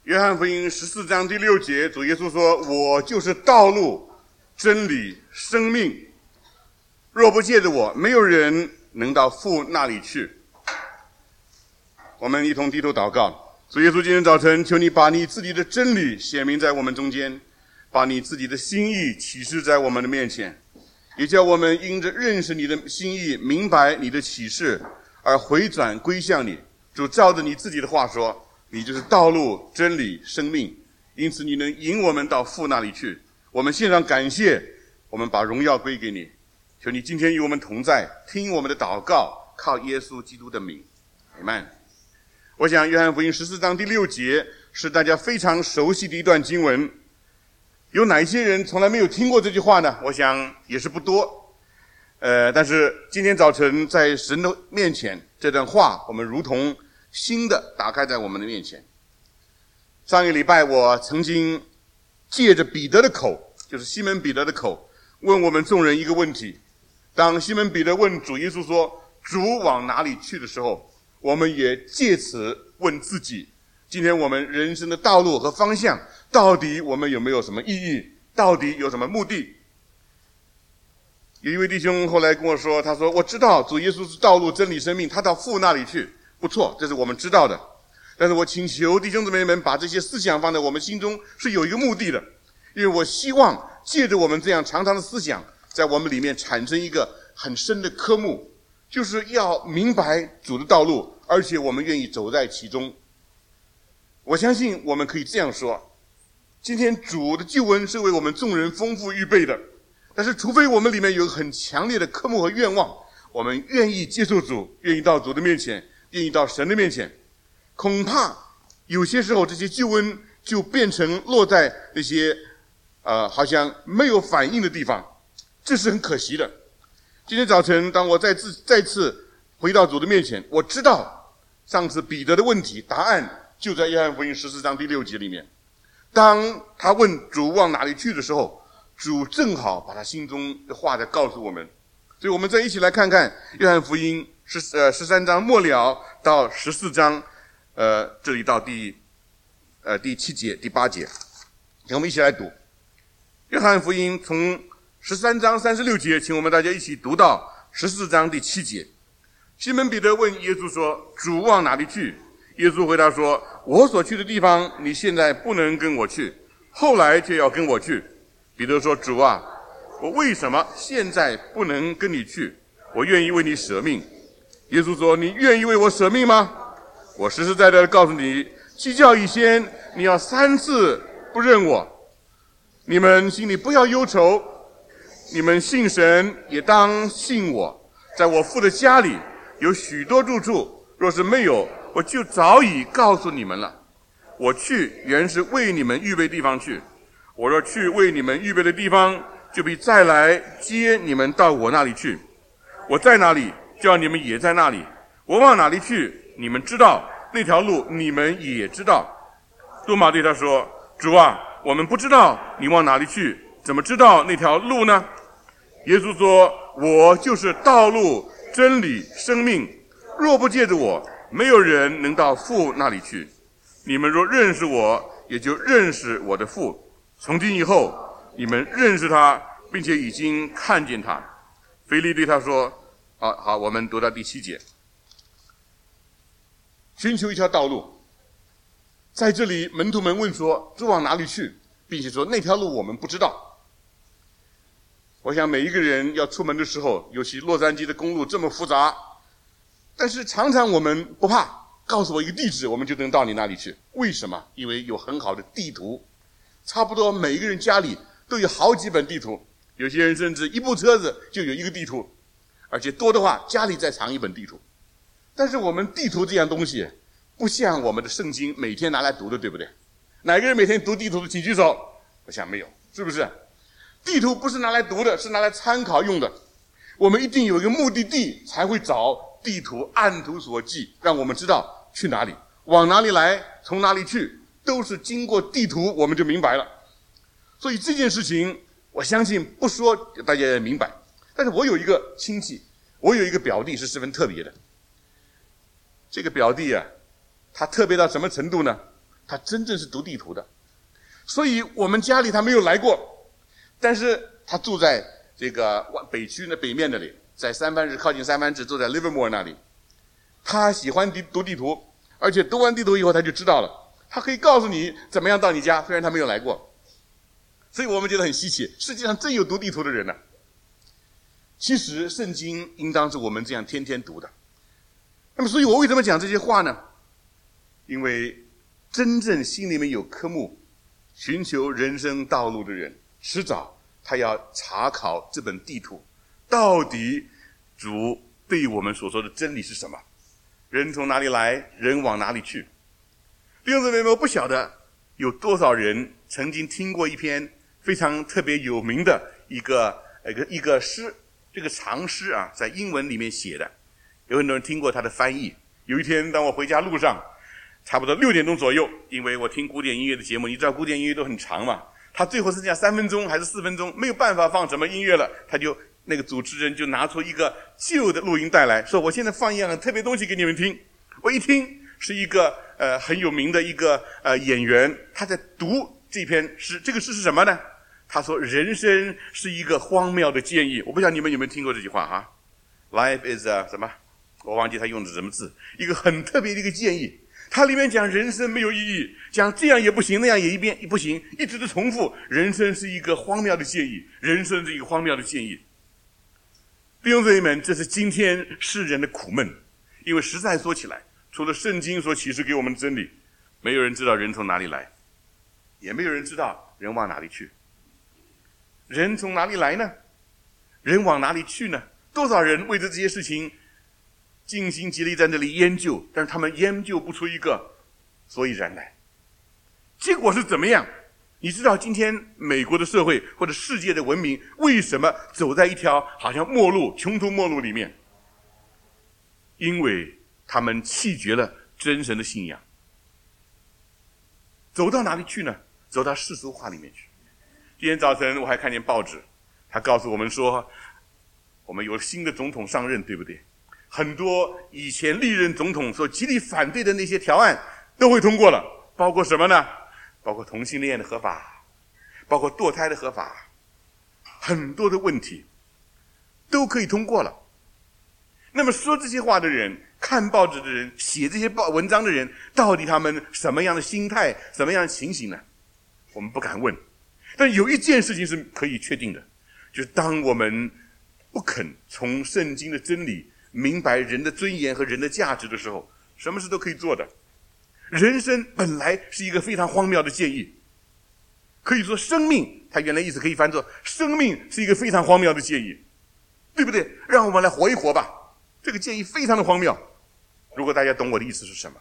约翰福音14章第6节，主耶稣说：我就是道路、真理、生命，若不借着我，没有人能到父那里去。我们一同低头祷告。主耶稣，今天早晨求你把你自己的真理显明在我们中间，把你自己的心意启示在我们的面前，也叫我们因着认识你的心意，明白你的启示，而回转归向你。主，照着你自己的话说，你就是道路、真理、生命，因此你能引我们到父那里去。我们献上感谢，我们把荣耀归给你。求你今天与我们同在，听我们的祷告，靠耶稣基督的名，阿们。我想约翰福音14章第6节是大家非常熟悉的一段经文。有哪些人从来没有听过这句话呢？我想也是不多。但是今天早晨在神的面前，这段话我们如同新的打开在我们的面前。上一个礼拜我曾经借着彼得的口，就是西门彼得的口，问我们众人一个问题。当西门彼得问主耶稣说主往哪里去的时候，我们也借此问自己，今天我们人生的道路和方向，到底我们有没有什么意义？到底有什么目的？有一位弟兄后来跟我说，他说我知道主耶稣是道路、真理、生命，他到父那里去，不错，这是我们知道的。但是我请求弟兄姊妹们把这些思想放在我们心中，是有一个目的的，因为我希望借着我们这样常常的思想，在我们里面产生一个很深的科目，就是要明白主的道路，而且我们愿意走在其中。我相信我们可以这样说，今天主的救恩是为我们众人丰富预备的，但是除非我们里面有很强烈的科目和愿望，我们愿意接受主，愿意到主的面前，愿意到神的面前，恐怕有些时候这些救恩就变成落在那些好像没有反应的地方，这是很可惜的。今天早晨当我再次回到主的面前，我知道上次彼得的问题答案就在约翰福音14章第6节里面。当他问主往哪里去的时候，主正好把他心中的话在告诉我们。所以我们再一起来看看约翰福音13章末了到14章这里到第7节第8节，我们一起来读约翰福音从13章36节，请我们大家一起读到14章第7节。西门彼得问耶稣说，主往哪里去？耶稣回答说，我所去的地方你现在不能跟我去，后来却要跟我去。彼得说，主啊，我为什么现在不能跟你去？我愿意为你舍命。耶稣说，你愿意为我舍命吗？我实实在在的告诉你，鸡叫以先，你要3次不认我。你们心里不要忧愁，你们信神也当信我。在我父的家里有许多住处，若是没有，我就早已告诉你们了。我去原是为你们预备地方去，我若去为你们预备的地方，就必再来接你们到我那里去。我在哪里，叫你们也在那里。我往哪里去，你们知道，那条路你们也知道。多马对他说，主啊，我们不知道你往哪里去，怎么知道那条路呢？耶稣说，我就是道路、真理、生命，若不借着我，没有人能到父那里去。你们若认识我，也就认识我的父。从今以后，你们认识他，并且已经看见他。腓利对他说，好，我们读到第7节。寻求一条道路，在这里门徒们问说，主往哪里去？并且说那条路我们不知道。我想每一个人要出门的时候，尤其洛杉矶的公路这么复杂，但是常常我们不怕，告诉我一个地址，我们就能到你那里去。为什么？因为有很好的地图，差不多每一个人家里都有好几本地图，有些人甚至一部车子就有一个地图，而且多的话家里再藏一本地图。但是我们地图这样东西不像我们的圣经每天拿来读的，对不对？哪个人每天读地图的请举手？我想没有，是不是？地图不是拿来读的，是拿来参考用的。我们一定有一个目的地才会找地图，按图索骥，让我们知道去哪里，往哪里来，从哪里去，都是经过地图我们就明白了。所以这件事情我相信不说大家也明白。但是我有一个亲戚，我有一个表弟是十分特别的。这个表弟啊，他特别到什么程度呢？ 他真正是读地图的。所以我们家里他没有来过，但是他住在这个北区的北面那里，在三藩市，靠近三藩市，住在 Livermore 那里。他喜欢读地图，而且读完地图以后他就知道了，他可以告诉你怎么样到你家，虽然他没有来过。所以我们觉得很稀奇，世界上真有读地图的人呢。其实圣经应当是我们这样天天读的。那么所以我为什么讲这些话呢？因为真正心里面有科目寻求人生道路的人，迟早他要查考这本地图，到底主对我们所说的真理是什么，人从哪里来，人往哪里去。弟兄姊妹们，我不晓得有多少人曾经听过一篇非常特别有名的一个诗，这个长诗啊，在英文里面写的，有很多人听过他的翻译。有一天当我回家路上，差不多6点钟左右，因为我听古典音乐的节目，你知道古典音乐都很长嘛，他最后剩下3分钟还是4分钟，没有办法放什么音乐了，他就那个主持人就拿出一个旧的录音带来，说我现在放一样很特别东西给你们听。我一听是一个很有名的一个演员，他在读这篇诗。这个诗是什么呢？他说人生是一个荒谬的建议。我不知道你们有没有听过这句话哈 Life is a 什么，我忘记他用的什么字，一个很特别的一个建议。它里面讲人生没有意义，讲这样也不行，那样也不行，一直的重复，人生是一个荒谬的建议，人生是一个荒谬的建议。弟兄姊妹们，这是今天世人的苦闷。因为实在说起来，除了圣经所启示给我们的真理，没有人知道人从哪里来，也没有人知道人往哪里去。人从哪里来呢？人往哪里去呢？多少人为着这些事情尽心竭力在这里研究，但是他们研究不出一个所以然来。结果是怎么样？你知道今天美国的社会或者世界的文明为什么走在一条好像末路、穷途末路里面？因为他们弃绝了真神的信仰。走到哪里去呢？走到世俗化里面去。今天早晨我还看见报纸，他告诉我们说，我们有新的总统上任，对不对？很多以前历任总统所极力反对的那些条案都会通过了，包括什么呢？包括同性恋的合法，包括堕胎的合法，很多的问题都可以通过了。那么说这些话的人，看报纸的人，写这些文章的人，到底他们什么样的心态，什么样的情形呢？我们不敢问。但有一件事情是可以确定的，就是当我们不肯从圣经的真理明白人的尊严和人的价值的时候，什么事都可以做的。人生本来是一个非常荒谬的建议，可以说生命，它原来意思可以翻作生命是一个非常荒谬的建议，对不对？让我们来活一活吧。这个建议非常的荒谬。如果大家懂我的意思是什么，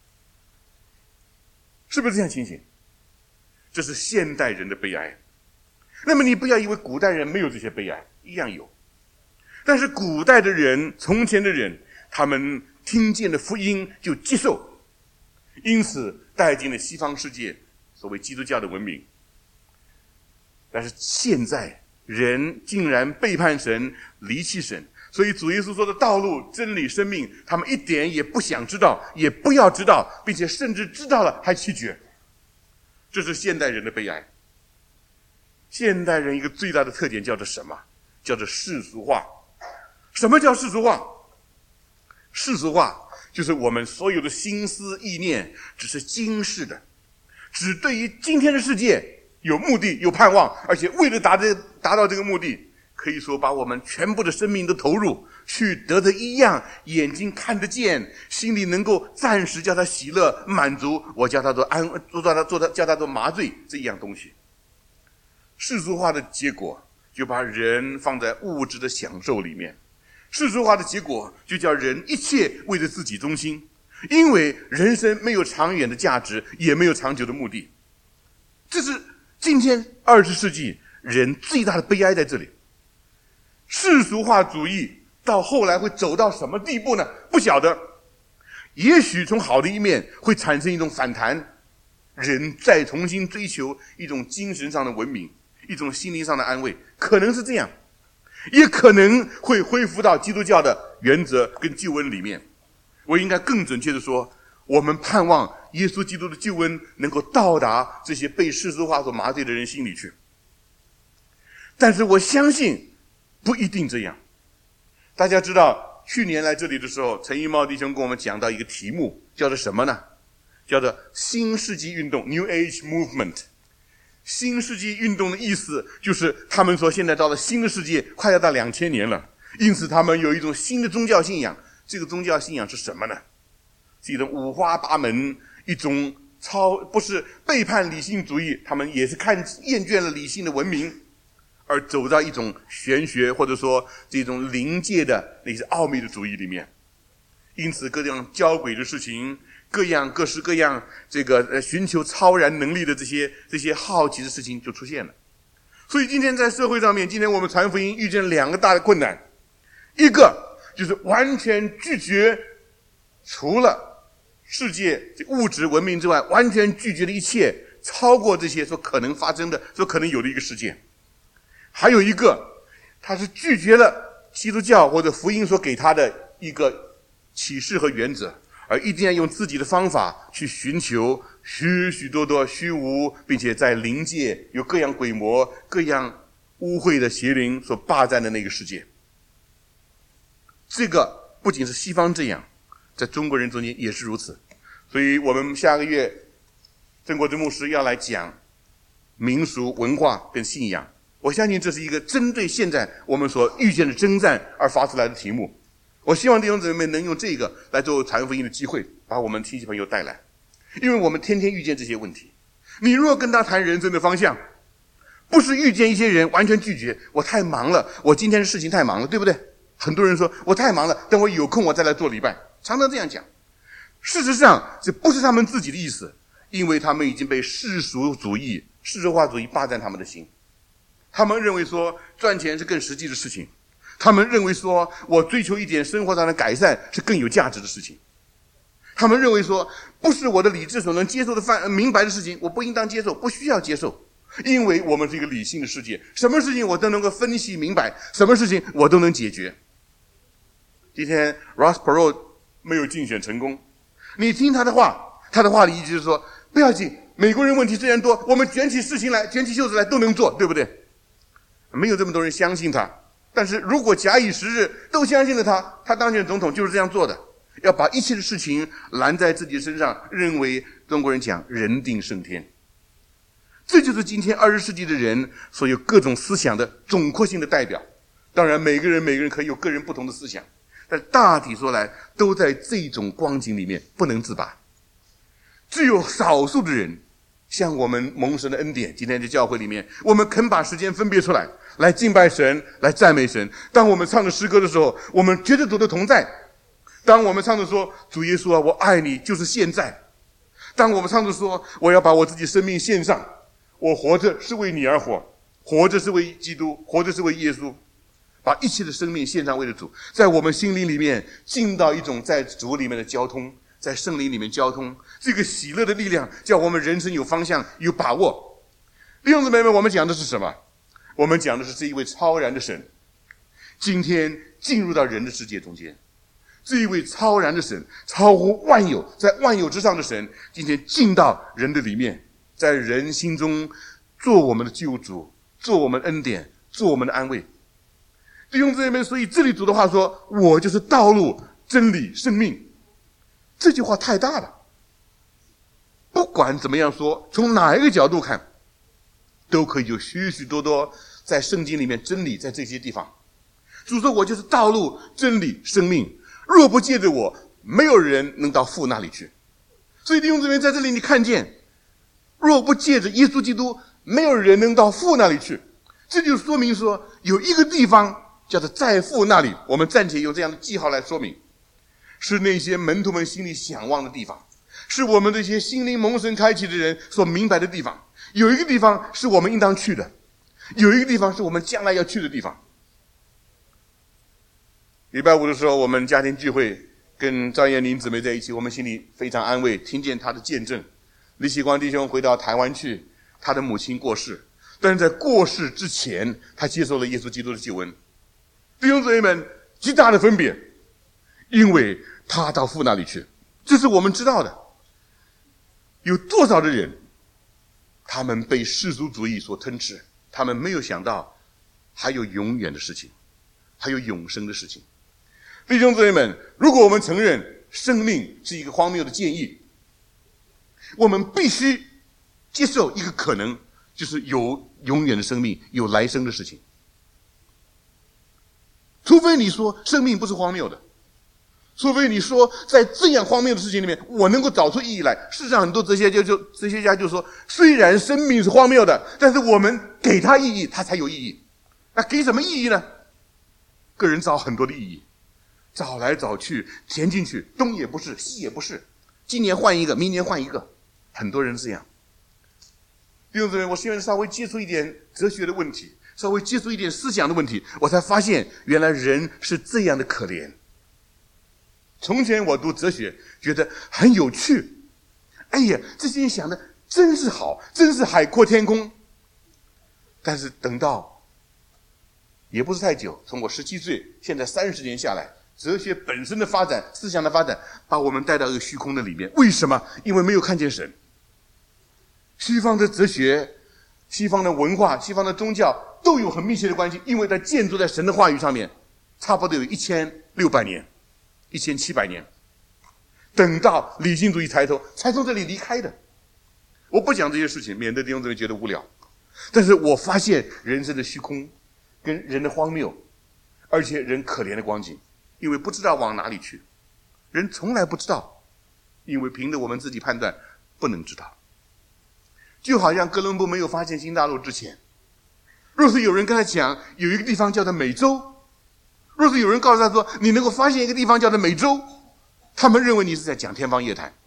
是不是这样情形？这是现代人的悲哀。那么你不要以为古代人没有这些悲哀，一样有。但是古代的人，从前的人，他们听见了福音就接受，因此带进了西方世界所谓基督教的文明。但是现在人竟然背叛神，离弃神，所以主耶稣说的道路、真理、生命，他们一点也不想知道，也不要知道，并且甚至知道了还弃绝。这是现代人的悲哀。现代人一个最大的特点叫做什么？叫做世俗化。什么叫世俗化？世俗化就是我们所有的心思意念只是今世的，只对于今天的世界有目的、有盼望，而且为了达到这个目的，可以说把我们全部的生命都投入，去得的一样眼睛看得见，心里能够暂时叫他喜乐满足，我叫他做叫他做麻醉，这一样东西。世俗化的结果就把人放在物质的享受里面，世俗化的结果就叫人一切为了自己中心，因为人生没有长远的价值，也没有长久的目的。这是今天20世纪人最大的悲哀在这里。世俗化主义到后来会走到什么地步呢？不晓得。也许从好的一面会产生一种反弹，人再重新追求一种精神上的文明，一种心灵上的安慰，可能是这样，也可能会恢复到基督教的原则跟救恩里面。我应该更准确的说， 我们盼望耶稣基督的救恩能够到达这些被世俗化所麻醉的人心里去。但是我相信不一定这样。大家知道去年来这里的时候，陈一茂弟兄跟我们讲到一个题目，叫做什么呢？叫做新世纪运动 New Age Movement。 新世纪运动的意思就是他们说现在到了新的世界，快要到2000年了，因此他们有一种新的宗教信仰。这个宗教信仰是什么呢？是一种五花八门，一种不是背叛理性主义，他们也是厌倦了理性的文明，而走到一种玄学或者说这种灵界的那些奥秘的主义里面。因此各样交鬼的事情，各式各样这个寻求超然能力的这些好奇的事情就出现了。所以今天在社会上面，今天我们传福音遇见两个大的困难，一个就是完全拒绝除了世界物质文明之外，完全拒绝了一切超过这些所可能发生的、所可能有的一个世界。还有一个，他是拒绝了基督教或者福音所给他的一个启示和原则，而一定要用自己的方法去寻求许许多多虚无，并且在灵界有各样鬼魔、各样污秽的邪灵所霸占的那个世界。这个不仅是西方这样，在中国人中间也是如此。所以我们下个月郑国珍牧师要来讲民俗文化跟信仰，我相信这是一个针对现在我们所遇见的征战而发出来的题目。我希望弟兄姊妹能用这个来作为传福音的机会，把我们亲戚朋友带来，因为我们天天遇见这些问题。你若跟他谈人生的方向，不是遇见一些人完全拒绝，我太忙了，我今天的事情太忙了，对不对？很多人说我太忙了，等我有空我再来做礼拜，常常这样讲。事实上这不是他们自己的意思，因为他们已经被世俗主义、世俗化主义霸占他们的心。他们认为说赚钱是更实际的事情，他们认为说我追求一点生活上的改善是更有价值的事情。他们认为说不是我的理智所能接受的明白的事情，我不应当接受，不需要接受，因为我们是一个理性的世界，什么事情我都能够分析明白，什么事情我都能解决。今天 Ross Perot 没有竞选成功，你听他的话的意思就是说不要紧，美国人问题虽然多，我们卷起事情来，卷起袖子来都能做，对不对？没有这么多人相信他，但是如果假以时日都相信了他当选总统就是这样做的，要把一切的事情揽在自己身上，认为中国人讲人定胜天。这就是今天20世纪的人所有各种思想的总括性的代表。当然每个人可以有个人不同的思想，但大体说来都在这种光景里面不能自拔。只有少数的人像我们蒙神的恩典，今天在教会里面我们肯把时间分别出来，来敬拜神，来赞美神。当我们唱着诗歌的时候，我们觉得主的同在。当我们唱着说主耶稣啊，我爱你就是现在。当我们唱着说我要把我自己生命献上，我活着是为你而活，活着是为基督，活着是为耶稣，把一切的生命献上为了主，在我们心灵里面进到一种在主里面的交通，在圣灵里面交通，这个喜乐的力量叫我们人生有方向有把握。弟兄姊妹们，我们讲的是什么？我们讲的是这一位超然的神今天进入到人的世界中间，这一位超然的神，超乎万有，在万有之上的神今天进到人的里面，在人心中做我们的救主，做我们的恩典，做我们的安慰。弟兄姊妹们，所以这里主的话说我就是道路真理生命，这句话太大了，不管怎么样说，从哪一个角度看都可以有许许多多在圣经里面真理在这些地方。主说我就是道路真理生命，若不借着我，没有人能到父那里去。所以弟兄姊妹，在这里你看见若不借着耶稣基督，没有人能到父那里去。这就说明说有一个地方叫做在父那里，我们暂且用这样的记号来说明，是那些门徒们心里想望的地方，是我们这些心灵蒙神开启的人所明白的地方。有一个地方是我们应当去的，有一个地方是我们将来要去的地方。礼拜五的时候，我们家庭聚会，跟张燕玲姊妹在一起，我们心里非常安慰，听见她的见证。李喜光弟兄回到台湾去，他的母亲过世，但是在过世之前，他接受了耶稣基督的救恩。弟兄姊妹们，极大的分别，因为他到父那里去， 这是我们知道的。有多少的人，他们被世俗主义所吞噬，他们没有想到还有永远的事情，还有永生的事情。弟兄姊妹们，如果我们承认生命是一个荒谬的建议，我们必须接受一个可能，就是有永远的生命，有来生的事情。除非你说生命不是荒谬的，除非你说在这样荒谬的事情里面我能够找出意义来。事实上很多哲学家就说，虽然生命是荒谬的，但是我们给它意义，它才有意义。那给什么意义呢？个人找很多的意义，找来找去，填进去，东也不是西也不是，今年换一个，明年换一个，很多人这样。弟兄姊妹，我希望稍微接触一点哲学的问题，稍微接触一点思想的问题，我才发现原来人是这样的可怜。从前我读哲学觉得很有趣，哎呀，这些人想的真是好，真是海阔天空。但是等到也不是太久，从我17岁现在30年下来，哲学本身的发展，思想的发展，把我们带到一个虚空的里面。为什么？因为没有看见神。西方的哲学、西方的文化、西方的宗教都有很密切的关系，因为它建筑在神的话语上面，差不多有1600年、1700年。等到理性主义抬头，才从这里离开的。我不讲这些事情，免得弟兄姊妹觉得无聊。但是我发现人生的虚空，跟人的荒谬，而且人可怜的光景，因为不知道往哪里去。人从来不知道，因为凭着我们自己判断不能知道。就好像哥伦布没有发现新大陆之前，若是有人跟他讲有一个地方叫做美洲，若是有人告诉他说你能够发现一个地方叫做美洲，他们认为你是在讲天方夜谭。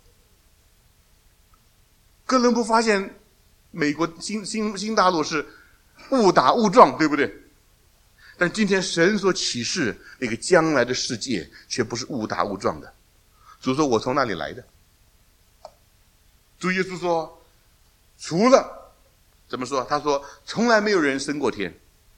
哥伦布发现美国新大陆是误打误撞，对不对？但今天神所启示那个将来的世界却不是误打误撞的。主说我从那里来的。主耶稣说除了怎么说？他说从来没有人升过天，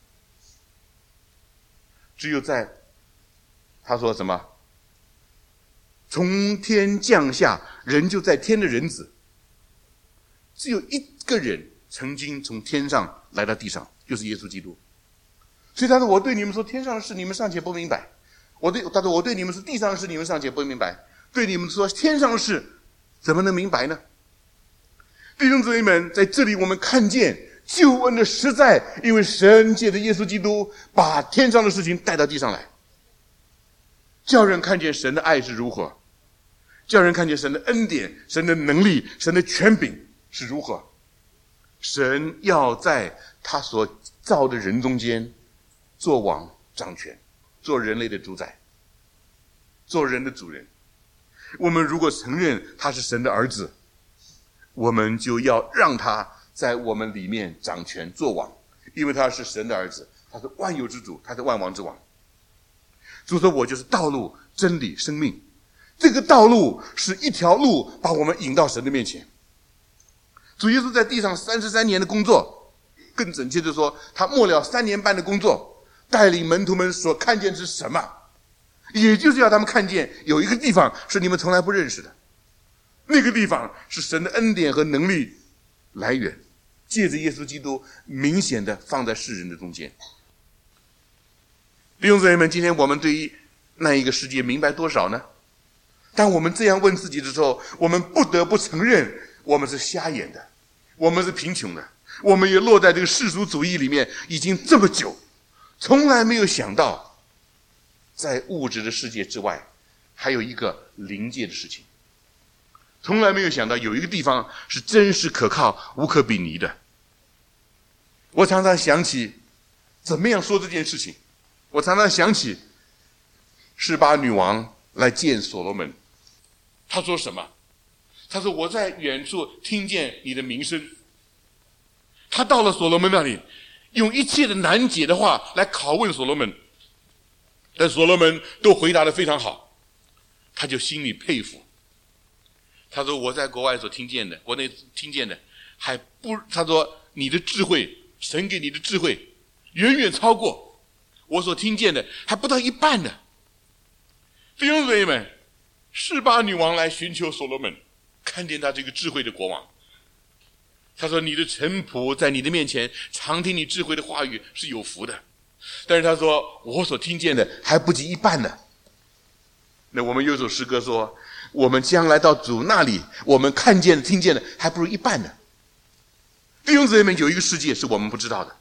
只有在他说什么？从天降下，人就在天的人子。只有一个人曾经从天上来到地上，就是耶稣基督。所以他说我对你们说天上的事你们尚且不明白，他说我对你们说地上的事你们尚且不明白，对你们说天上的事怎么能明白呢？弟兄姊妹们，在这里我们看见救恩的实在，因为神借着耶稣基督把天上的事情带到地上来，叫人看见神的爱是如何，叫人看见神的恩典、神的能力、神的权柄是如何。神要在他所造的人中间做王掌权，做人类的主宰，做人的主人。我们如果承认他是神的儿子，我们就要让他在我们里面掌权做王，因为他是神的儿子，他是万有之主，他是万王之王。主说我就是道路、真理、生命。这个道路是一条路把我们引到神的面前。主耶稣在地上33年的工作，更准确的说他末了3年半的工作，带领门徒们所看见是什么？也就是要他们看见有一个地方是你们从来不认识的，那个地方是神的恩典和能力来源，借着耶稣基督明显的放在世人的中间。弟兄姊妹们，今天我们对于那一个世界明白多少呢？当我们这样问自己的时候，我们不得不承认我们是瞎眼的，我们是贫穷的，我们也落在这个世俗主义里面已经这么久，从来没有想到在物质的世界之外还有一个灵界的事情，从来没有想到有一个地方是真实可靠无可比拟的。我常常想起怎么样说这件事情，我常常想起示巴女王来见所罗门，她说什么？她说我在远处听见你的名声。她到了所罗门那里，用一切的难解的话来拷问所罗门，但所罗门都回答得非常好，他就心里佩服。他说我在国外所听见的，国内听见的还不，他说你的智慧，神给你的智慧远远超过我所听见的，还不到一半呢。弟兄姊妹们， 示巴女王来寻求所罗门，看见他这个智慧的国王，他说你的臣仆在你的面前常听你智慧的话语是有福的，但是他说我所听见的还不及一半呢。那我们有首诗歌说，我们将来到主那里，我们看见的听见的还不如一半呢。弟兄姊妹们，有一个世界是我们不知道的，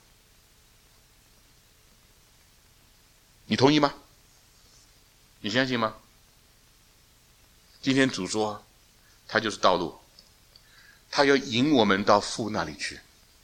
你同意吗？你相信吗？今天主说他就是道路，他要引我们到父那里去。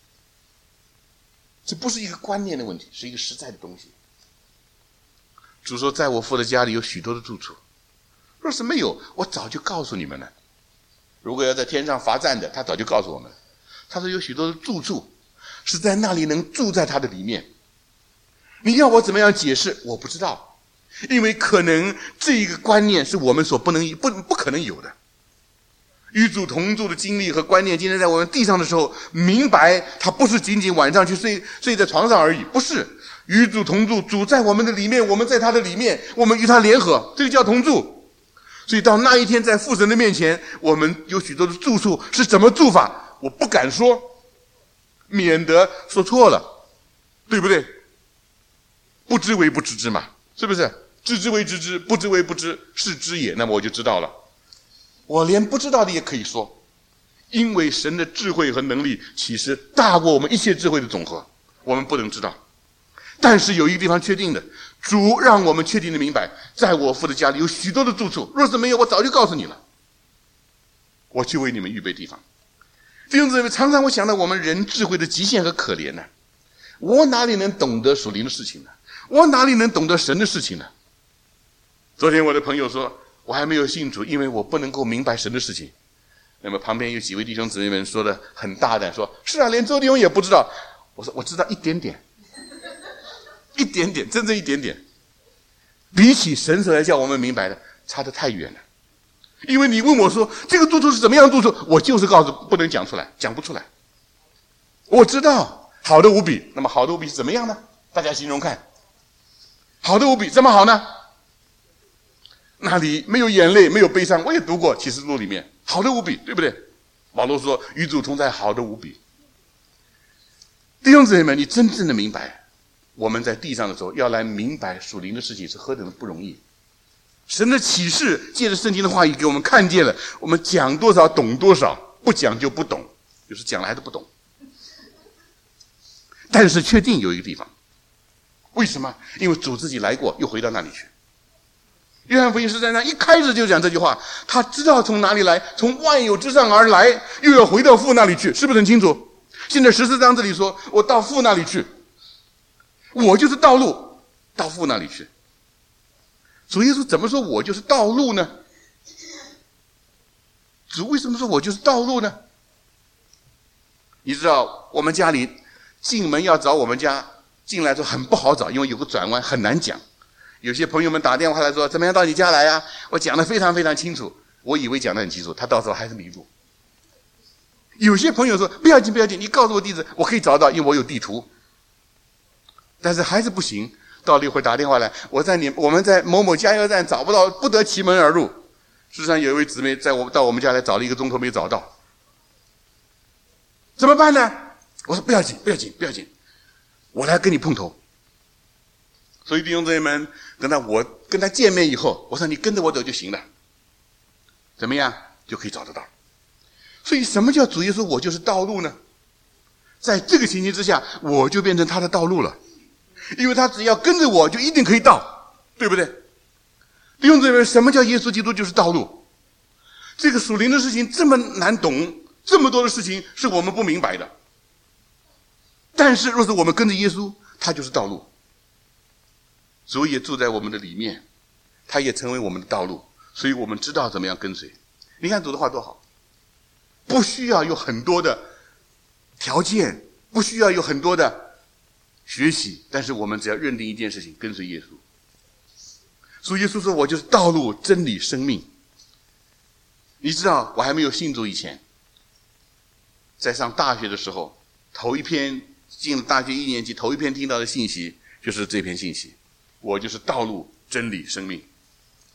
这不是一个观念的问题，是一个实在的东西。主说在我父的家里有许多的住处，若是没有，我早就告诉你们了。如果要在天上罚站的，他早就告诉我们。他说有许多的住处是在那里能住在他的里面。你要我怎么样解释？我不知道，因为可能这一个观念是我们所不可能有的。与主同住的经历和观念，今天在我们地上的时候明白，它不是仅仅晚上去睡在床上而已，不是。与主同住，主在我们的里面，我们在他的里面，我们与他联合，这个叫同住。所以到那一天在父神的面前，我们有许多的住处是怎么住法，我不敢说，免得说错了，对不对？不知为不知之嘛，是不是？知之为知之，不知为不知，是知也。那么我就知道了。我连不知道的也可以说，因为神的智慧和能力其实大过我们一切智慧的总和，我们不能知道。但是有一个地方确定的，主让我们确定的明白，在我父的家里有许多的住处，若是没有，我早就告诉你了。我去为你们预备地方。弟兄姊妹，常常我想到我们人智慧的极限和可怜呢。我哪里能懂得属灵的事情呢？我哪里能懂得神的事情呢？昨天我的朋友说，我还没有信主，因为我不能够明白神的事情。那么旁边有几位弟兄姊妹们说的很大胆，说是啊，连周弟兄也不知道。我说我知道一点点，一点点，真正一点点，比起神所来叫我们明白的差得太远了。因为你问我说这个住处是怎么样的住处，我就是告诉不能讲出来，讲不出来。我知道好的无比，那么好的无比是怎么样呢？大家形容看，好的无比怎么好呢？那里没有眼泪，没有悲伤。我也读过启示录里面，好的无比，对不对？保罗说与主同在，好的无比。弟兄姊妹们，你真正的明白，我们在地上的时候要来明白属灵的事情是何等的不容易。神的启示借着圣经的话语给我们看见了，我们讲多少懂多少，不讲就不懂，有时讲了还是不懂。但是确定有一个地方，为什么？因为主自己来过，又回到那里去。约翰福音13章一开始就讲这句话，他知道从哪里来，从万有之上而来，又要回到父那里去，是不是很清楚？现在14章这里说，我到父那里去，我就是道路，到父那里去。主耶稣怎么说我就是道路呢？主为什么说我就是道路呢？你知道我们家里进门要找我们家进来说很不好找，因为有个转弯很难讲。有些朋友们打电话来说怎么样到你家来啊？我讲得非常非常清楚，我以为讲得很清楚，他到时候还是迷路。有些朋友说不要紧不要紧，你告诉我地址我可以找到，因为我有地图。但是还是不行，到了一会儿打电话来，我们在某某加油站找不到，不得其门而入。事实上有一位姊妹到我们家来找了1个钟头没找到，怎么办呢？我说不要紧不要紧不要紧，我来跟你碰头。所以弟兄姊妹们，等我跟他见面以后，我说你跟着我走就行了，怎么样就可以找得到。所以什么叫主耶稣我就是道路呢？在这个情形之下，我就变成他的道路了，因为他只要跟着我就一定可以到，对不对？弟兄姊妹们，什么叫耶稣基督就是道路？这个属灵的事情这么难懂，这么多的事情是我们不明白的，但是若是我们跟着耶稣，他就是道路。主也住在我们的里面，他也成为我们的道路，所以我们知道怎么样跟随。你看主的话多好，不需要有很多的条件，不需要有很多的学习，但是我们只要认定一件事情，跟随耶稣。所以耶稣说我就是道路真理生命。你知道我还没有信主以前，在上大学的时候，头一篇进了大学1年级，头一篇听到的信息就是这篇信息，我就是道路真理生命。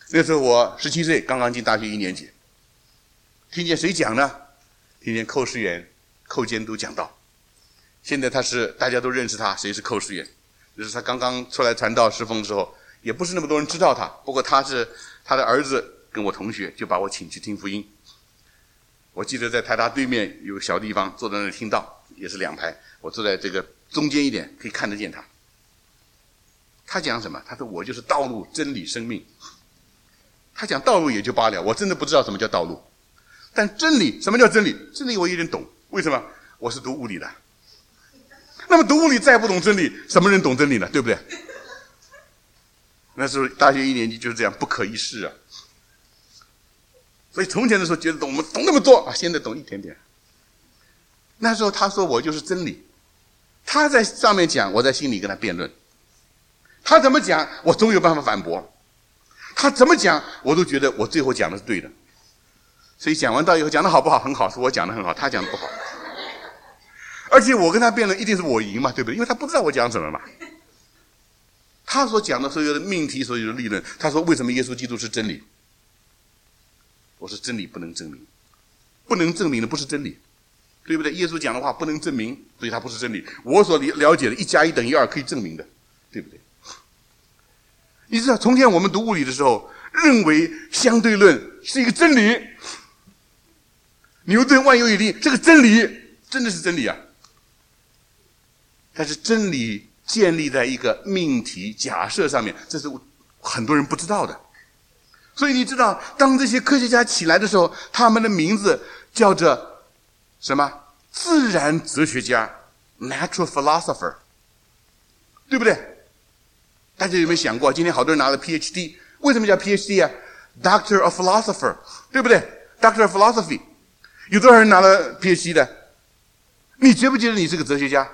那时候我17岁，刚刚进大学1年级，听见谁讲呢？听见寇世元、寇监督讲道。现在大家都认识他，谁是寇世元？就是他刚刚出来传道侍奉之后，也不是那么多人知道他。不过他的儿子跟我同学，就把我请去听福音。我记得在台大对面有个小地方，坐在那里听道，也是2排，我坐在这个中间一点，可以看得见他。他讲什么？他说我就是道路、真理、生命。他讲道路也就罢了，我真的不知道什么叫道路。但真理，什么叫真理？真理我有点懂，为什么？我是读物理的。那么读物理再不懂真理，什么人懂真理呢？对不对？那时候大学1年级就是这样，不可一世啊。所以从前的时候觉得我们懂那么多啊，现在懂一点点。那时候他说我就是真理，他在上面讲，我在心里跟他辩论。他怎么讲，我总有办法反驳。他怎么讲，我都觉得我最后讲的是对的。所以讲完道以后，讲的好不好？很好，是我讲的很好，他讲的不好。而且我跟他辩论，一定是我赢嘛，对不对？因为他不知道我讲什么嘛。他所讲的所有的命题，所有的理论，他说为什么耶稣基督是真理？我说真理不能证明，不能证明的不是真理，对不对？耶稣讲的话不能证明，所以它不是真理。我所了解的1+1等于2可以证明的，对不对？你知道，从前我们读物理的时候，认为相对论是一个真理，牛顿万有引力这个真理真的是真理啊。但是真理建立在一个命题假设上面，这是很多人不知道的。所以你知道，当这些科学家起来的时候，他们的名字叫着什么？自然哲学家 （natural philosopher）， 对不对？大家有没有想过，今天好多人拿了 PhD， 为什么叫 PhD 啊 ？Doctor of Philosopher， 对不对 ？Doctor of Philosophy， 有多少人拿了 PhD 的？你觉不觉得你是个哲学家？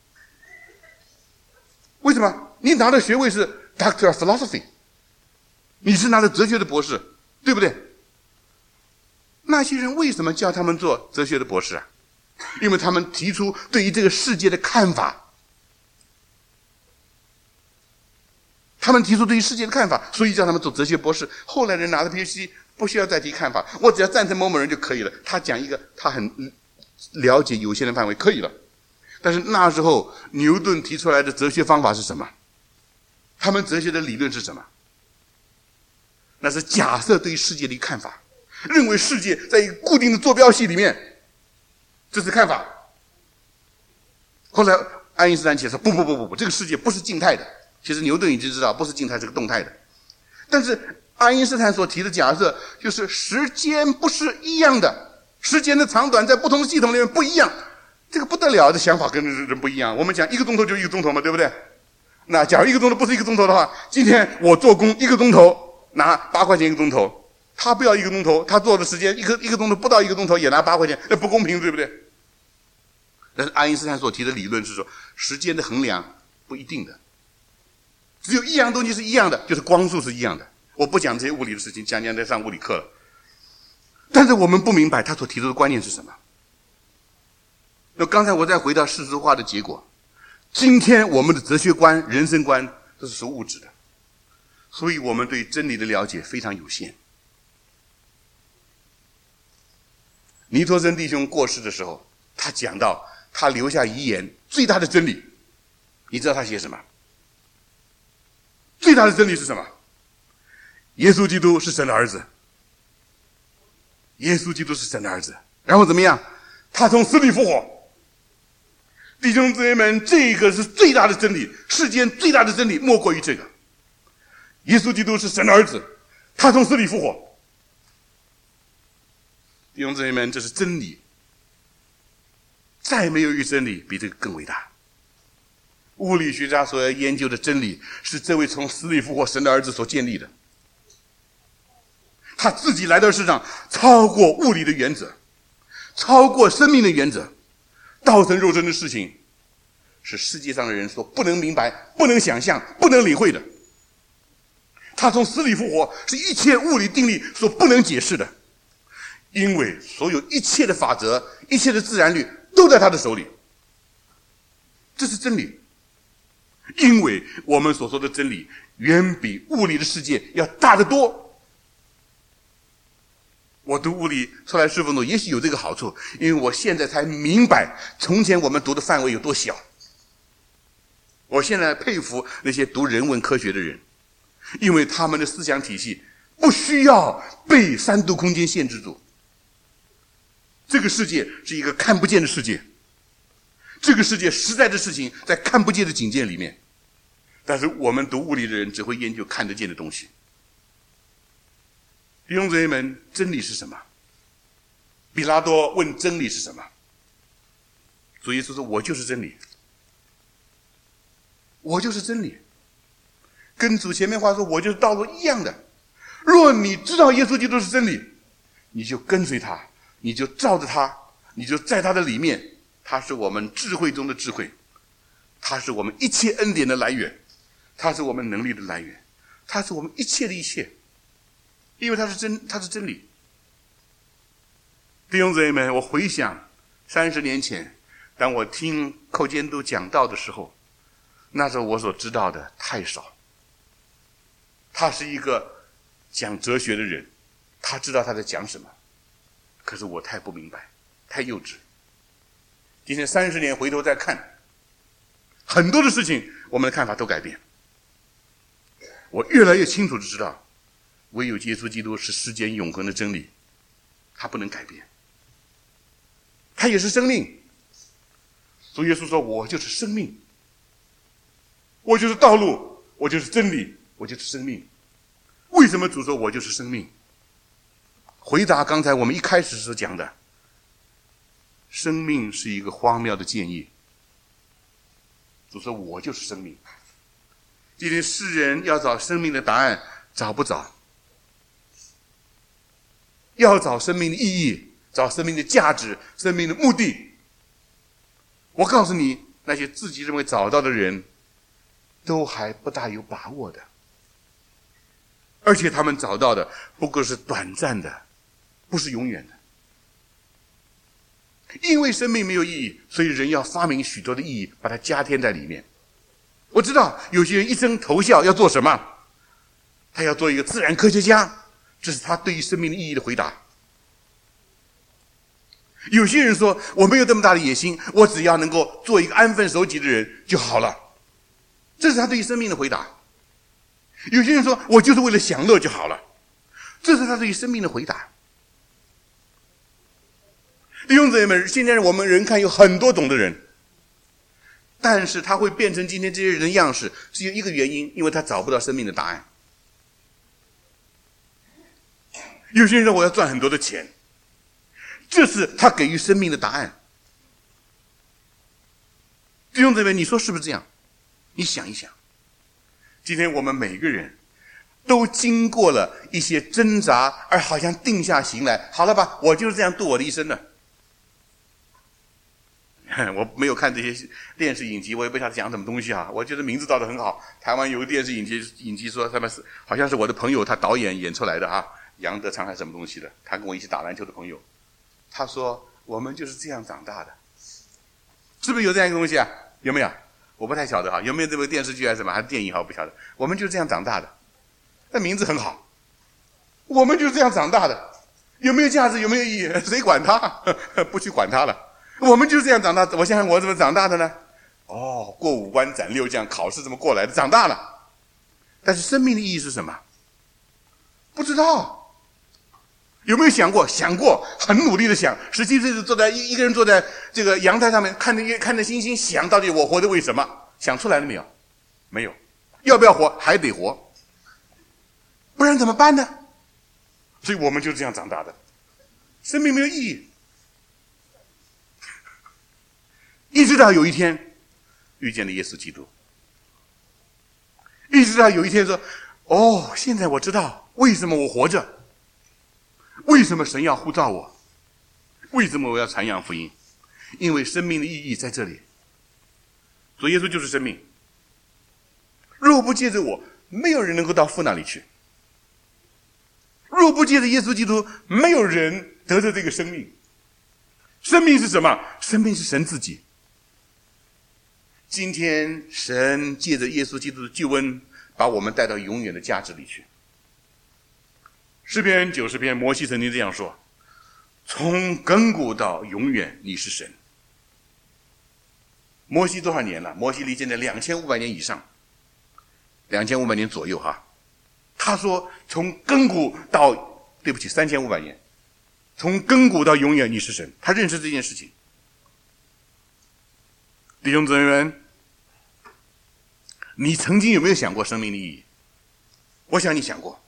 为什么？你拿的学位是 Doctor of Philosophy， 你是拿的哲学的博士，对不对？那些人为什么叫他们做哲学的博士啊？因为他们提出对于这个世界的看法，他们提出对于世界的看法，所以叫他们做哲学博士。后来人拿了 PhD， 不需要再提看法，我只要赞成某某人就可以了。他讲一个他很了解有限的范围，可以了。但是那时候牛顿提出来的哲学方法是什么？他们哲学的理论是什么？那是假设对于世界的一个看法，认为世界在一个固定的坐标系里面，这是看法。后来爱因斯坦解释不，这个世界不是静态的。其实牛顿已经知道不是静态，是个动态的。但是爱因斯坦所提的假设就是时间不是一样的，时间的长短在不同的系统里面不一样。这个不得了的想法跟人不一样。我们讲1个钟头就1个钟头嘛，对不对？那假如1个钟头不是1个钟头的话，今天我做工1个钟头拿8块钱1个钟头，他不要1个钟头，他做的时间一个钟头不到1个钟头也拿8块钱，那不公平，对不对？但是爱因斯坦所提的理论是说，时间的衡量不一定的，只有一样东西是一样的，就是光速是一样的。我不讲这些物理的事情，讲在上物理课了。但是我们不明白他所提出的观念是什么。那刚才我再回到世俗化的结果，今天我们的哲学观、人生观都是属物质的，所以我们对真理的了解非常有限。尼托生弟兄过世的时候，他讲到他留下遗言，最大的真理，你知道他写什么？最大的真理是什么？耶稣基督是神的儿子。耶稣基督是神的儿子。然后怎么样？他从死里复活。弟兄姊妹们，这个是最大的真理，世间最大的真理莫过于这个。耶稣基督是神的儿子，他从死里复活。弟兄姊妹们，这是真理，再没有一个真理比这个更伟大。物理学家所要研究的真理，是这位从死里复活神的儿子所建立的。他自己来到世上，超过物理的原则，超过生命的原则，道成肉身的事情，是世界上的人所不能明白、不能想象、不能领会的。他从死里复活，是一切物理定律所不能解释的，因为所有一切的法则、一切的自然律都在他的手里。这是真理。因为我们所说的真理远比物理的世界要大得多， 我读物理出来侍奉主，也许有这个好处，因为我现在才明白从前我们读的范围有多小。我现在佩服那些读人文科学的人，因为他们的思想体系不需要被三度空间限制住。这个世界是一个看不见的世界，这个世界实在的事情在看不见的境界里面，但是我们读物理的人只会研究看得见的东西。弟兄姊妹们，真理是什么？比拉多问真理是什么？主耶稣说：“我就是真理，我就是真理。”跟主前面话说“我就是道路”一样的。若你知道耶稣基督是真理，你就跟随他，你就照着他，你就在他的里面。他是我们智慧中的智慧，他是我们一切恩典的来源，他是我们能力的来源，他是我们一切的一切。因为他是真理。弟兄姊妹们，我回想30年前，当我听寇监督讲道的时候，那时候我所知道的太少。他是一个讲哲学的人，他知道他在讲什么，可是我太不明白，太幼稚。今天30年回头再看，很多的事情我们的看法都改变。我越来越清楚的知道，唯有耶稣基督是世间永恒的真理，他不能改变，他也是生命。主耶稣说：“我就是生命，我就是道路，我就是真理，我就是生命。”为什么主说我就是生命？回答刚才我们一开始所讲的，生命是一个荒谬的建议。主说我就是生命。今天世人要找生命的答案，找不着。要找生命的意义，找生命的价值，生命的目的。我告诉你，那些自己认为找到的人，都还不大有把握的。而且他们找到的不过是短暂的，不是永远的。因为生命没有意义，所以人要发明许多的意义，把它加添在里面。我知道有些人一生投效要做什么，他要做一个自然科学家，这是他对于生命的意义的回答。有些人说我没有这么大的野心，我只要能够做一个安分守己的人就好了，这是他对于生命的回答。有些人说我就是为了享乐就好了，这是他对于生命的回答。弟兄姊妹们，现在我们人看有很多懂的人，但是他会变成今天这些人的样式，只有一个原因，因为他找不到生命的答案。有些人说我要赚很多的钱，这是他给予生命的答案。弟兄姊妹，你说是不是这样？你想一想，今天我们每个人都经过了一些挣扎，而好像定下心来，好了吧，我就是这样度我的一生的。我没有看这些电视影集，我也不晓得讲什么东西啊。我觉得名字造得很好。台湾有个电视影集说他们是好像是我的朋友他导演出来的啊，杨德昌还是什么东西的，他跟我一起打篮球的朋友。他说我们就是这样长大的，是不是有这样一个东西啊？有没有？我不太晓得哈，有没有这部电视剧还是什么，还是电影哈？我不晓得。我们就是这样长大的，那名字很好。我们就是这样长大的，有没有价值？有没有意义？谁管他？不去管他了。我们就是这样长大。我想想我怎么长大的呢？哦，过五关斩六将，考试怎么过来的？长大了。但是生命的意义是什么？不知道。有没有想过？想过，很努力的想。17岁坐在一个人坐在这个阳台上面，看着星星，想到底我活着为什么？想出来了没有？没有。要不要活？还得活。不然怎么办呢？所以我们就这样长大的。生命没有意义。一直到有一天遇见了耶稣基督，一直到有一天说，哦，现在我知道为什么我活着，为什么神要呼召我，为什么我要传扬福音，因为生命的意义在这里。主耶稣就是生命，若不借着我，没有人能够到父那里去。若不借着耶稣基督，没有人得着这个生命。生命是什么？生命是神自己。今天神借着耶稣基督的救恩，把我们带到永远的价值里去。 诗篇90篇，摩西曾经这样说：从亘古到永远，你是神。摩西多少年了？摩西离现在2500年以上，2500年左右哈。他说从亘古到，对不起，3500年，从亘古到永远你是神。他认识这件事情。弟兄姊妹们，你曾经有没有想过生命的意义？我想你想过，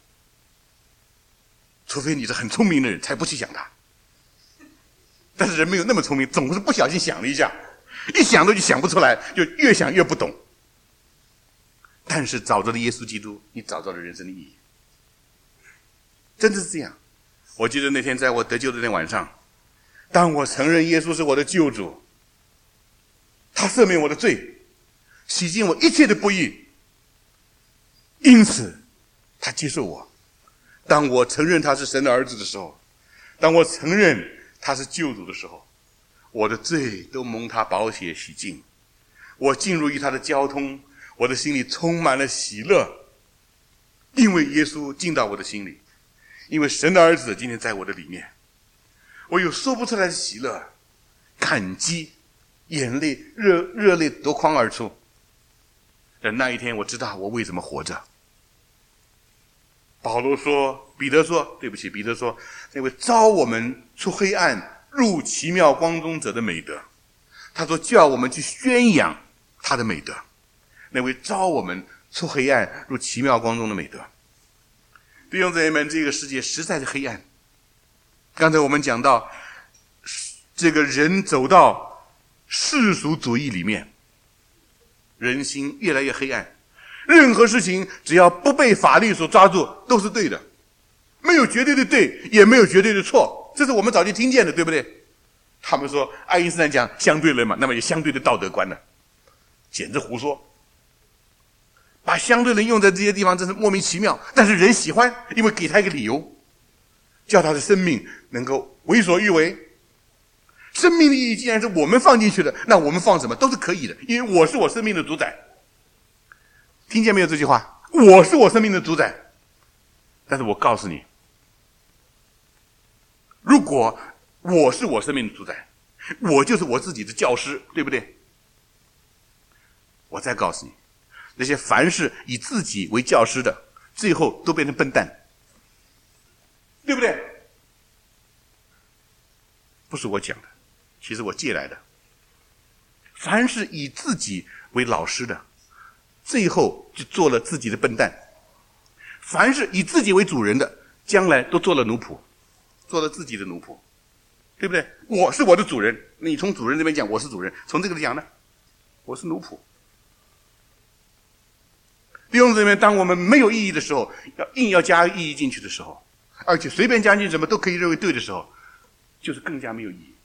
除非你是很聪明的人才不去想它。但是人没有那么聪明，总是不小心想了一下，一想都就想不出来，就越想越不懂。但是找着了耶稣基督，你找到了人生的意义。真的是这样。我记得那天在我得救的那天晚上，当我承认耶稣是我的救主，他赦免我的罪，洗净我一切的不义，因此他接受我。当我承认他是神的儿子的时候，当我承认他是救主的时候，我的罪都蒙他宝血洗净，我进入于他的交通，我的心里充满了喜乐，因为耶稣进到我的心里，因为神的儿子今天在我的里面，我有说不出来的喜乐、感激，眼泪热泪夺眶而出。在那一天我知道我为什么活着。彼得说，那位召我们出黑暗入奇妙光中者的美德，他说叫我们去宣扬他的美德，那位召我们出黑暗入奇妙光中的美德。弟兄姊妹们，这个世界实在是黑暗。刚才我们讲到，这个人走到世俗主义里面，人心越来越黑暗，任何事情只要不被法律所抓住都是对的，没有绝对的对，也没有绝对的错，这是我们早就听见的，对不对？他们说爱因斯坦讲相对论嘛，那么有相对的道德观呢，简直胡说。把相对论用在这些地方真是莫名其妙，但是人喜欢，因为给他一个理由，叫他的生命能够为所欲为。生命的意义既然是我们放进去的，那我们放什么都是可以的，因为我是我生命的主宰。听见没有这句话？我是我生命的主宰。但是我告诉你，如果我是我生命的主宰，我就是我自己的教师，对不对？我再告诉你，那些凡是以自己为教师的，最后都变成笨蛋，对不对？不是我讲的，其实我借来的。凡是以自己为老师的，最后就做了自己的笨蛋。凡是以自己为主人的，将来都做了奴仆，做了自己的奴仆，对不对？我是我的主人，你从主人这边讲我是主人，从这个讲呢，我是奴仆。弟兄姊妹，当我们没有意义的时候，硬要加意义进去的时候，而且随便加进什么都可以认为对的时候，就是更加没有意义。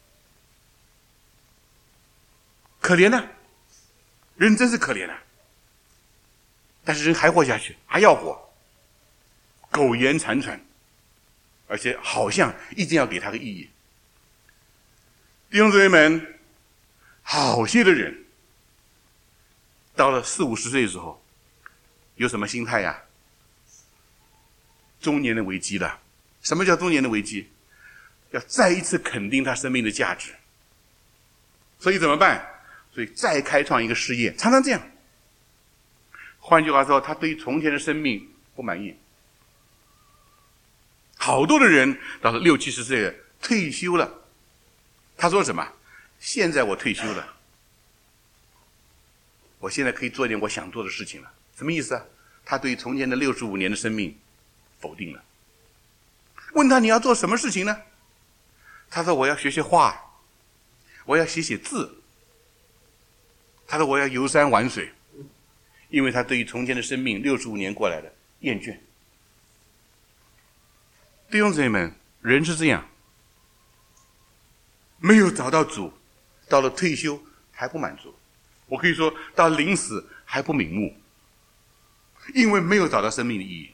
可怜啊，人真是可怜啊！但是人还活下去，还要活，苟延残喘，而且好像一定要给他个意义。弟兄姊妹们，好些的人到了40、50岁的时候，有什么心态呀？中年的危机了。什么叫中年的危机？要再一次肯定他生命的价值。所以怎么办？所以再开创一个事业，常常这样。换句话说，他对于从前的生命不满意。好多的人到了60、70岁退休了，他说什么？现在我退休了，我现在可以做一点我想做的事情了。什么意思啊？他对于从前的65年的生命否定了。问他你要做什么事情呢？他说我要学画，我要写字。他说我要游山玩水，因为他对于从前的生命65年过来的厌倦。弟兄姊妹们，人是这样，没有找到主，到了退休还不满足，我可以说到临死还不瞑目，因为没有找到生命的意义。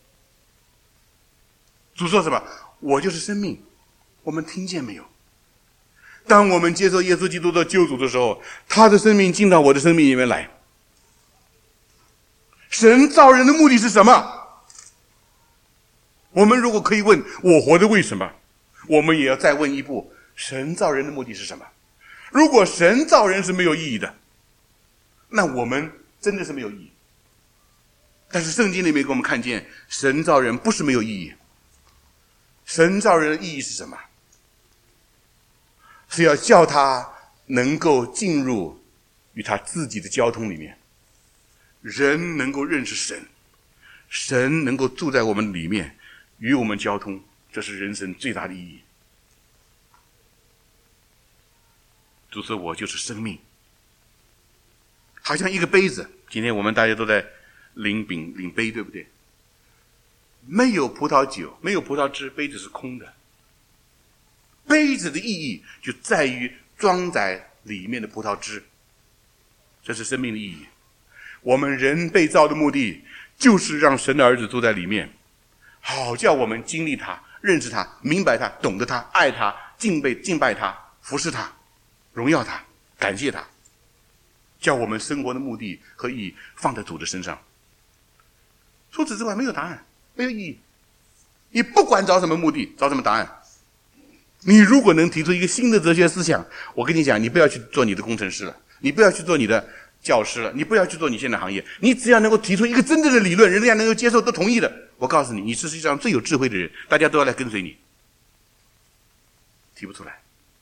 主说什么？我就是生命。我们听见没有？当我们接受耶稣基督的救主的时候，他的生命进到我的生命里面来。神造人的目的是什么？ 我们如果可以问我活着为什么，我们也要再问一步，神造人的目的是什么？如果神造人是没有意义的，那我们真的是没有意义。但是圣经里面给我们看见，神造人不是没有意义。神造人的意义是什么？是要叫他能够进入与他自己的交通里面，人能够认识神，神能够住在我们里面，与我们交通，这是人生最大的意义。主说我就是生命，好像一个杯子，今天我们大家都在领饼领杯，对不对？没有葡萄酒，没有葡萄汁，杯子是空的。杯子的意义就在于装载里面的葡萄汁，这是生命的意义。我们人被造的目的就是让神的儿子住在里面，好叫我们经历他，认识他，明白他，懂得他，爱他，敬拜他，服侍他，荣耀他，感谢他，叫我们生活的目的和意义放在主的身上。除此之外没有答案，没有意义。你不管找什么目的，找什么答案，你如果能提出一个新的哲学思想，我跟你讲，你不要去做你的工程师了，你不要去做你的教师了，你不要去做你现在行业，你只要能够提出一个真正的理论，人家能够接受都同意的，我告诉你，你是世界上最有智慧的人，大家都要来跟随你。提不出来。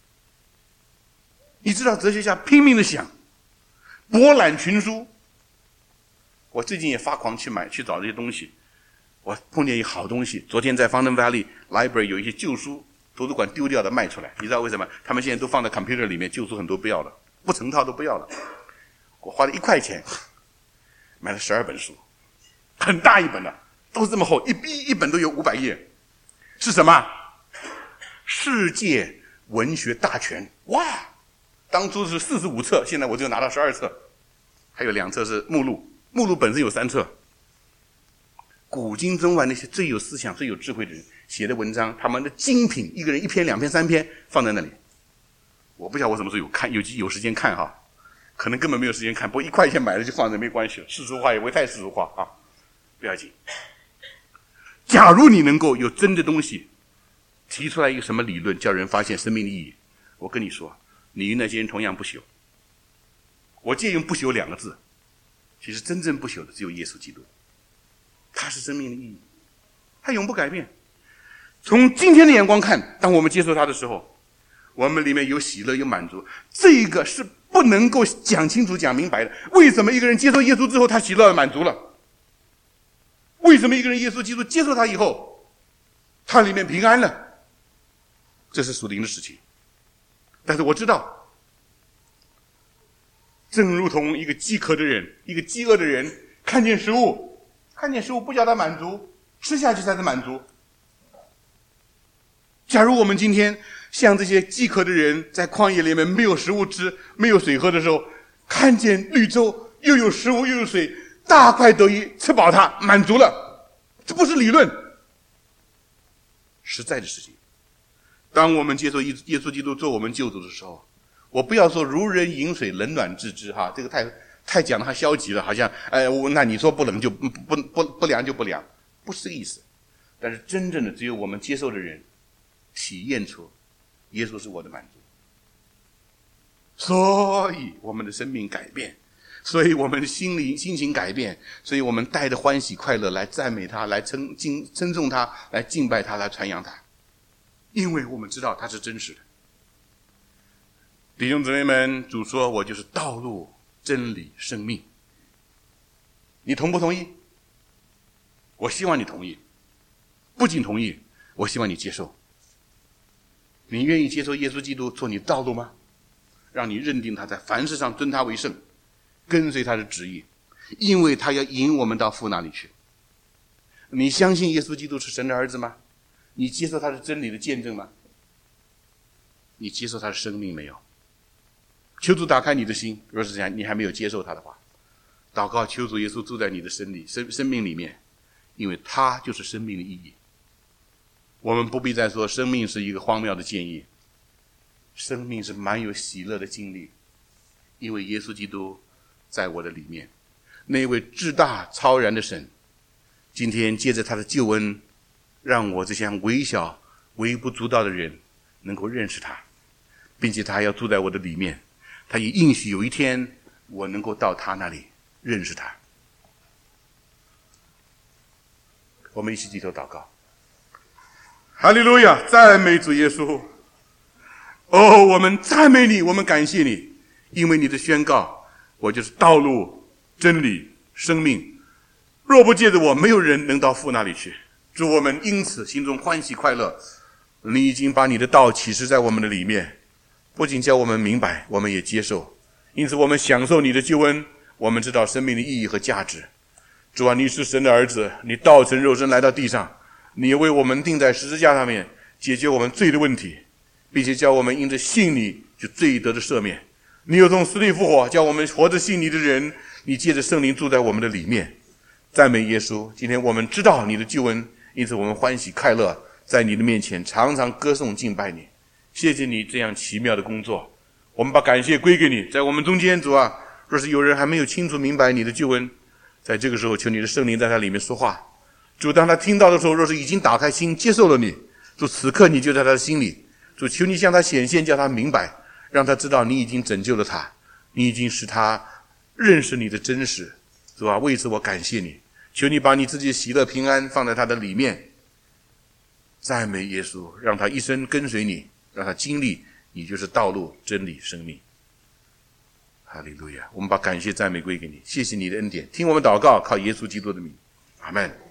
你知道哲学家拼命的想，博览群书。我最近也发狂去找这些东西，我碰见一好东西。昨天在 Fountain Valley Library 有一些旧书，图书馆丢掉的卖出来，你知道为什么？他们现在都放在 computer 里面，旧书很多不要了，不成套都不要了。我花了1块钱买了12本书，很大一本的，都是这么厚，一本都有500页。是什么？世界文学大全。哇！当初是45册，现在我就拿到12册，还有2册是目录，目录本身有3册。古今中外那些最有思想、最有智慧的人写的文章，他们的精品，一个人1篇、2篇、3篇放在那里。我不晓得我什么时候有时间看哈，可能根本没有时间看，不过1块钱买了就放着没关系了，世俗化也不会太世俗化啊，不要紧。假如你能够有真的东西提出来一个什么理论，叫人发现生命的意义，我跟你说，你与那些人同样不朽。我借用不朽2个字，其实真正不朽的只有耶稣基督，他是生命的意义，他永不改变。从今天的眼光看，当我们接受他的时候，我们里面有喜乐有满足，这个是不能够讲清楚讲明白的。为什么一个人接受耶稣之后他喜乐满足了？为什么一个人耶稣基督接受他以后他里面平安了？这是属灵的事情。但是我知道，正如同一个饥渴的人，一个饥饿的人看见食物不叫他满足，吃下去才是满足。假如我们今天像这些饥渴的人在旷野里面没有食物吃，没有水喝的时候，看见绿洲又有食物又有水，大快得意，吃饱它满足了，这不是理论，实在的事情。当我们接受耶稣基督做我们救主的时候，我不要说如人饮水冷暖自知哈，这个太讲的还消极了，好像那你说不冷就不凉就不凉，不是这个意思。但是真正的只有我们接受的人体验出耶稣是我的满足，所以我们的生命改变，所以我们的心情改变，所以我们带着欢喜快乐来赞美他，来称颂他，来敬拜他，来传扬他，因为我们知道他是真实的。弟兄姊妹们，主说我就是道路真理生命，你同不同意？我希望你同意，不仅同意，我希望你接受。你愿意接受耶稣基督做你的道路吗？让你认定他在凡事上尊他为圣，跟随他的旨意，因为他要引我们到父那里去。你相信耶稣基督是神的儿子吗？你接受他的真理的见证吗？你接受他的生命没有？求主打开你的心，若是这样你还没有接受他的话，祷告求主耶稣住在你的生命里面，因为他就是生命的意义。我们不必再说生命是一个荒谬的建议，生命是蛮有喜乐的经历，因为耶稣基督在我的里面，那位至大超然的神今天借着他的救恩让我这项微小微不足道的人能够认识他，并且他要住在我的里面，他也应许有一天我能够到他那里认识他。我们一起低头祷告。 哈利路亚，赞美主耶稣。哦，我们赞美你，我们感谢你，因为你的宣告，我就是道路、真理、生命。若不借着我，没有人能到父那里去。主，我们因此心中欢喜快乐。你已经把你的道启示在我们的里面，不仅叫我们明白，我们也接受。因此我们享受你的救恩，我们知道生命的意义和价值。主啊，你是神的儿子，你道成肉身来到地上，你也为我们钉在十字架上面，解决我们罪的问题，并且叫我们因着信你就罪得的赦免。你又从死里复活，叫我们活着信你的人，你借着圣灵住在我们的里面。赞美耶稣，今天我们知道你的救恩，因此我们欢喜快乐，在你的面前常常歌颂敬拜你。谢谢你这样奇妙的工作，我们把感谢归给你。在我们中间，主啊，若是有人还没有清楚明白你的救恩，在这个时候求你的圣灵在他里面说话。主，当他听到的时候，若是已经打开心接受了你，主，此刻你就在他的心里。主，求你向他显现，叫他明白，让他知道你已经拯救了他，你已经使他认识你的真实。主啊，为此我感谢你，求你把你自己的喜乐平安放在他的里面。赞美耶稣，让他一生跟随你，让他经历你就是道路、真理、生命。哈利路亚！我们把感谢赞美归给你，谢谢你的恩典，听我们祷告，靠耶稣基督的名，阿们。